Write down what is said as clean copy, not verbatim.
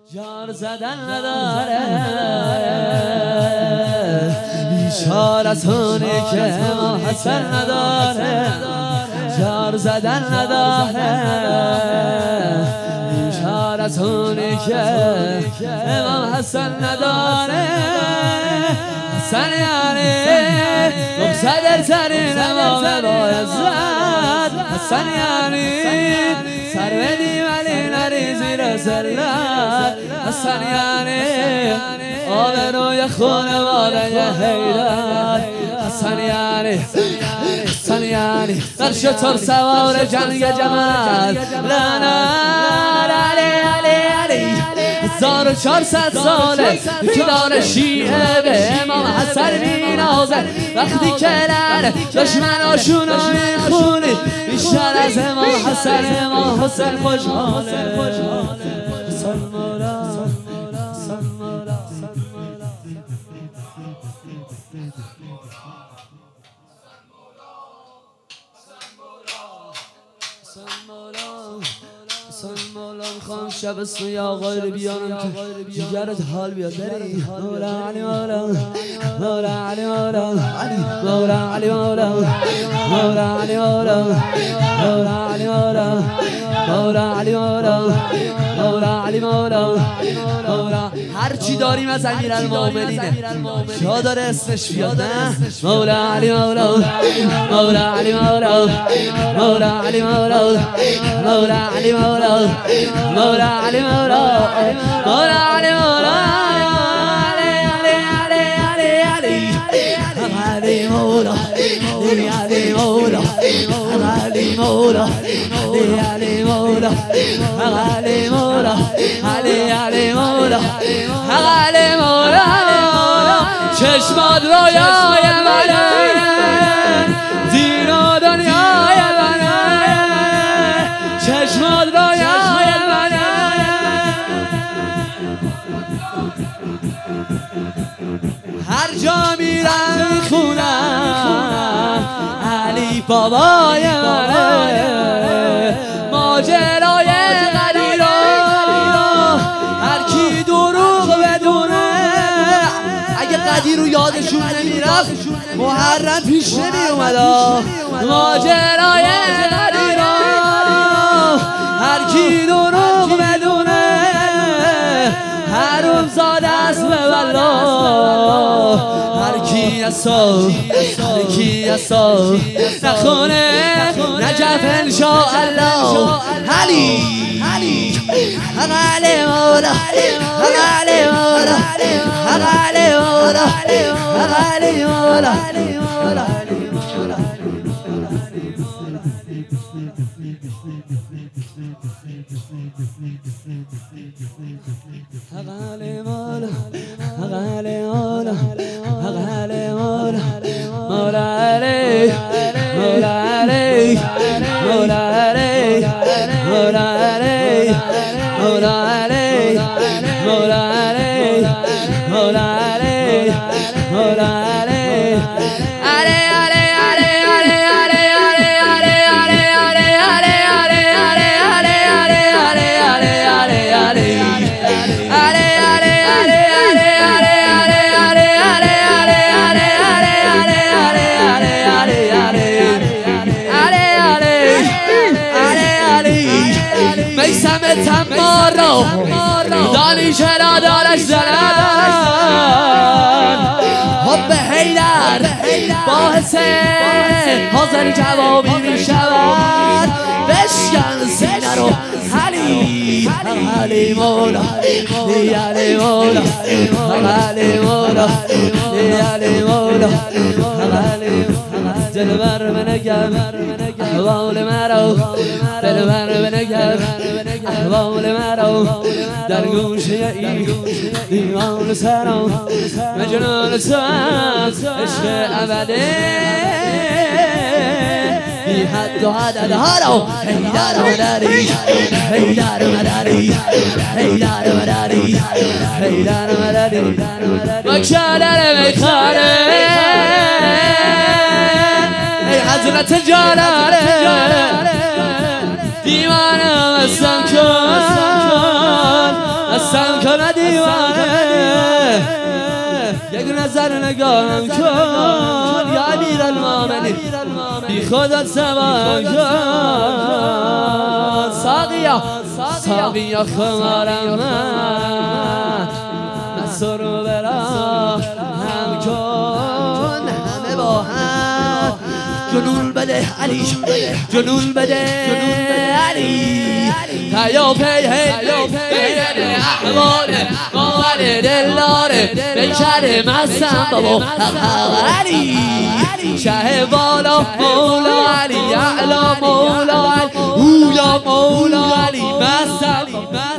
جار زدن نداره بیچارتونی که امام حسن نداره جار زدن نداره بیچارتونی که امام حسن نداره حسن یعنی مقصد ترین امام باعزت حسن یعنی سر بدی ولی نری زیر زلت حسن یعنی آبروی خانواده حیدر حسن یعنی در شتر سوار جنگ جمل لعنت علی 1400 ساله که داره شیعه به امام حسن مینازه وقتی که لعنه دشمناشون رو میخونه بیشتر از امام حسن خوشحاله حسن مولا میخوام شب سوی آقای رو بیانم که جگرت حال بیاد بری مولا علی مولا مولا علی مولا مولا علی مولا مولا علی مولا مولا علی مولا مولا علی مولا مولا علی مولا مولا هر چی داریم از امیرالمومنینه شا داره اسمش بیاد نه مولا علی مولا مولا علی مولا مولا علی مولا مولا علی مولا مولا علی مولا مولا علی مولا علی مولا علی مولا علی مولا علی مولا علی مولا علی مولا علی مولا چشمات رویای منه دین و دنیای منه چشمات رویای منه هر جا میرم میخونم علی بابای منه ماجرای قدیر هر کی دروغ بدونه اگه قدیر رو یادشون نمیرفت محرم پیش نمی اومد ماجرای قدیر هر کی دروغ بدونه حروم زاده است به والله هر کی اسا نخونه نجف انشاءالله علی علی مولا علی مولا علی مولا علی مولا علی مولا علی مولا علی مولا علی مولا مولا علی مولا علی مولا علی مولا علی مولا علی مولا علی مولا علی مولا علی میسم تمارو دانی چرا دارش زنن حب حیدر باعث حاضر جوابی می شود بشکن سینه رو علی مولا علی مولا علی مولا علی مولا دلبر بنگم احوال مرا دلبر بنگم احوال مرا در گوشه ایمان سرم مجنون سرم عشق ابده بی حد و عدد هارو حیدر مداری حیدر مداری حیدر مداری حیدر مداری مکشدر میخانه ای حضرت جانانه دیوانه هستم کن مستم کنه دیوانه یک نظر نگاهم کن یا امیر المومنین بی خودت سوام کن ساقیا خمارم من سرو برا هم کن همه با هم جنون بده علی جنون بده علی تیا پیه احوال مال دلاره بکر مستم بابا علی شه بالا مولا علی اعلا مولا علی او یا مولا علی مستم